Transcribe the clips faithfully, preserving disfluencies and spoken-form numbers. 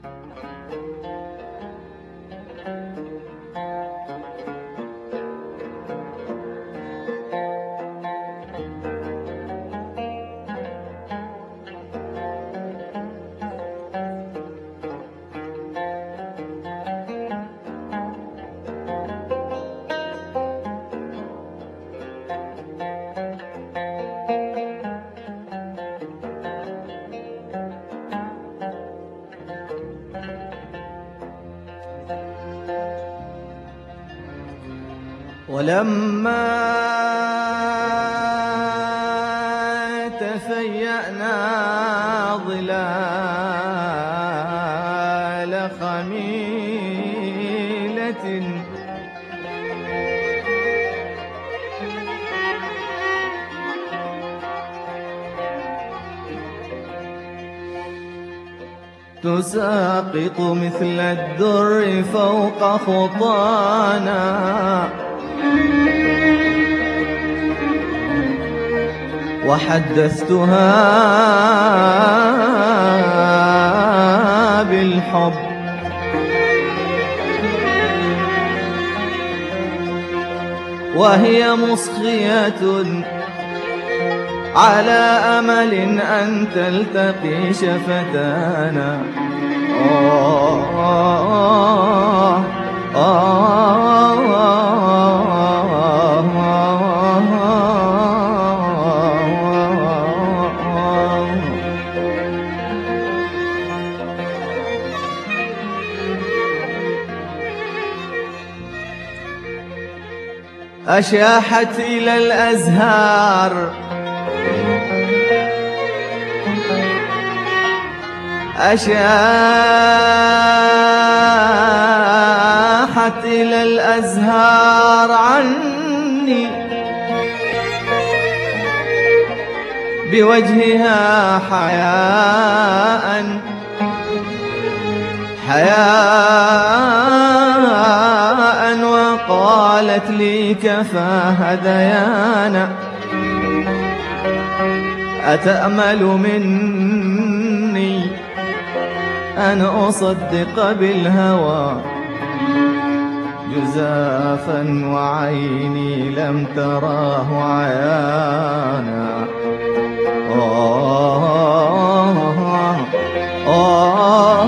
ولما تفيأنا ظلال خميلة تساقط مثل الدر فوق خطانا، وحدثتها بالحب وهي مصغية على أمل أن تلتقي شفتانا. آه آه آه أشاحت إلى الأزهار أشاحت إلى الأزهار عني بوجهها حياء حياء وقالت لي كفى هذيانا، أتأمل مني أن أصدق بالهوى جزافا وعيني لم تراه عيانا. آه آه آه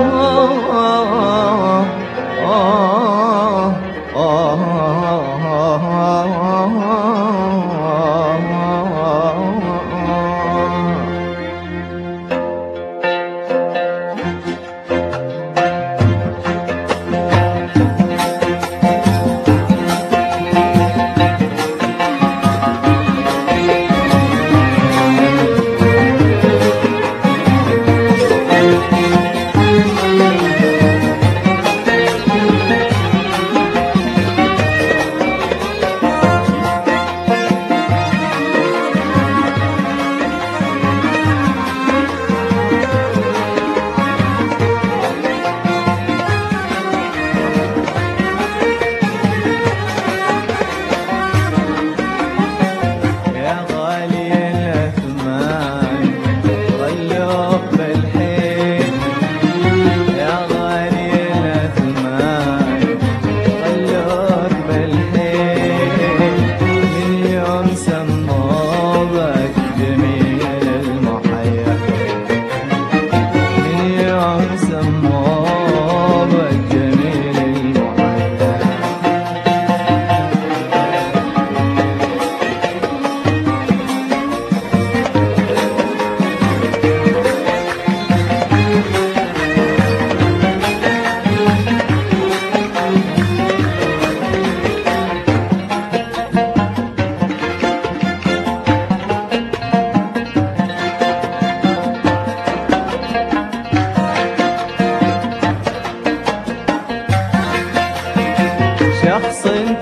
شخص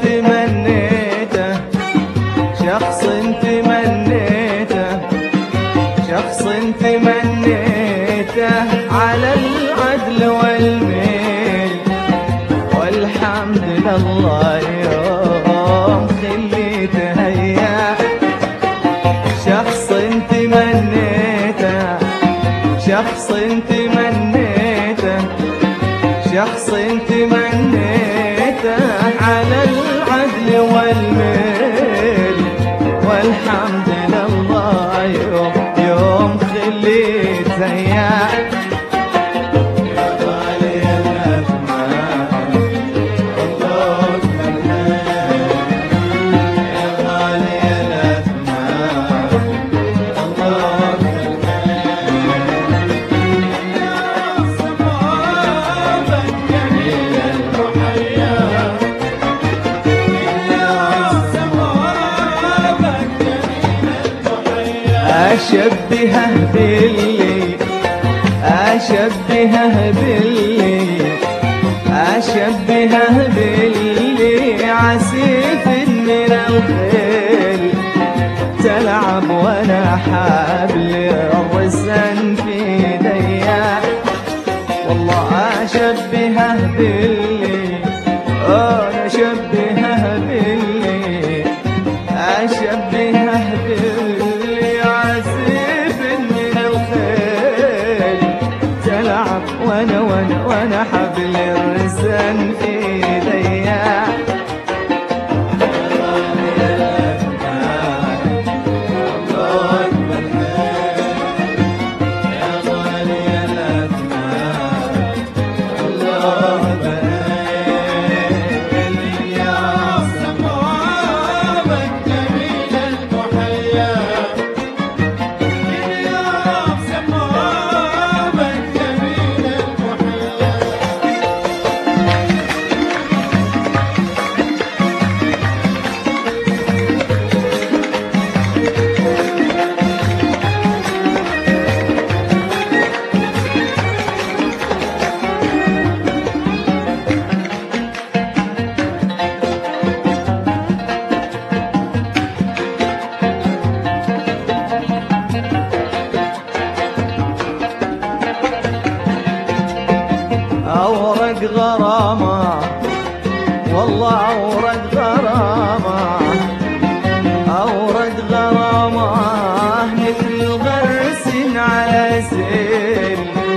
تمنيته شخص تمنيته شخص تمنيته على العدل والميل، والحمد لله يوم خليته هيا. شخص تمنيته شخص تمنيته شخص تمنيته على العدل والميل، والحمد لله يوم يوم خليته إياه. يا غالي الأثمان الله يا غالي الأثمان الله أشبهه باللي أشبهه باللي أشبهه باللي عسيف من الخيل، تلعب وانا حبل الرسن في يديا. والله أشبهه باللي أنا أشبهه باللي أشبهه باللي عسيف من الخيل، تلعب وانا وانا وانا حبل الرسن في يديا. أورق غرامة والله أورق غرامة أورق غرامة مثل غرس على سيل،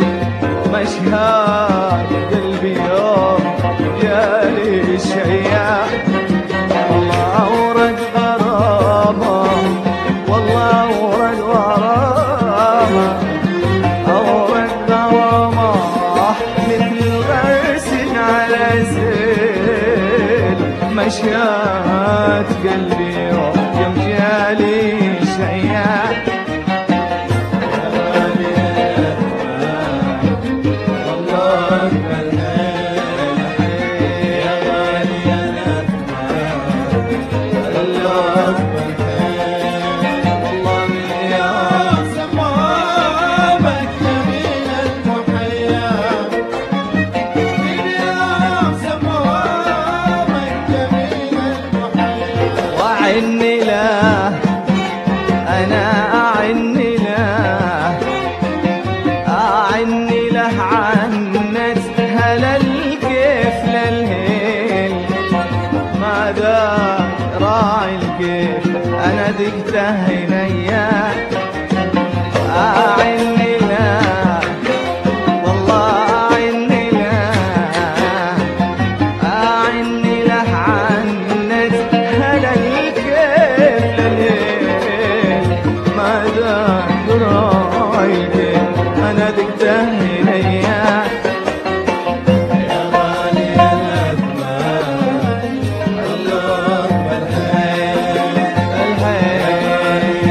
مشهاد قلبي يوم يالي الشياح. والله أورق غرامة والله أورق غرامة أورق غرامة مثل غرس على سيل، مشيات قلبي يوم جالي شياح. يا غالي الأثمان والله يا غالي الأثمان الله والله يا سمامك جميل المحيا، وأعن له أنا أعن له أعن له عنت هلا الكيف للهيل، ماذا راعي الكيف أنا دقته هنيا. أعن له والله أعن له أعن له عنت هلا الكيف للهيل، ماذا راعي الكيف أنا دقته هنيا. يا غالي الأثمان الله الحي الحي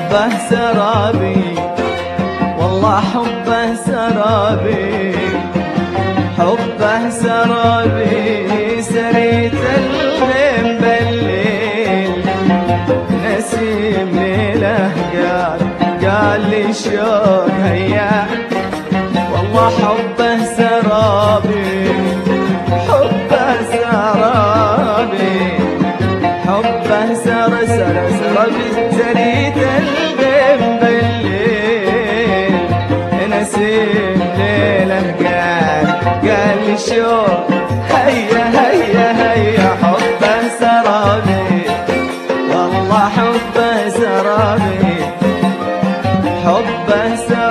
حبه سرابي والله حبه سرابي حبه سرابي سريت الغيم بالليل نسيم ليله قال قال لي شوق هيا والله حبه سرابي حبه سرابي حبه سر سر سرابي سريت الغيم بالليل نسيم ليله قال قال لي شوق هيا هيا هيا حبه سرابي والله حبه سرابي حبه سرابي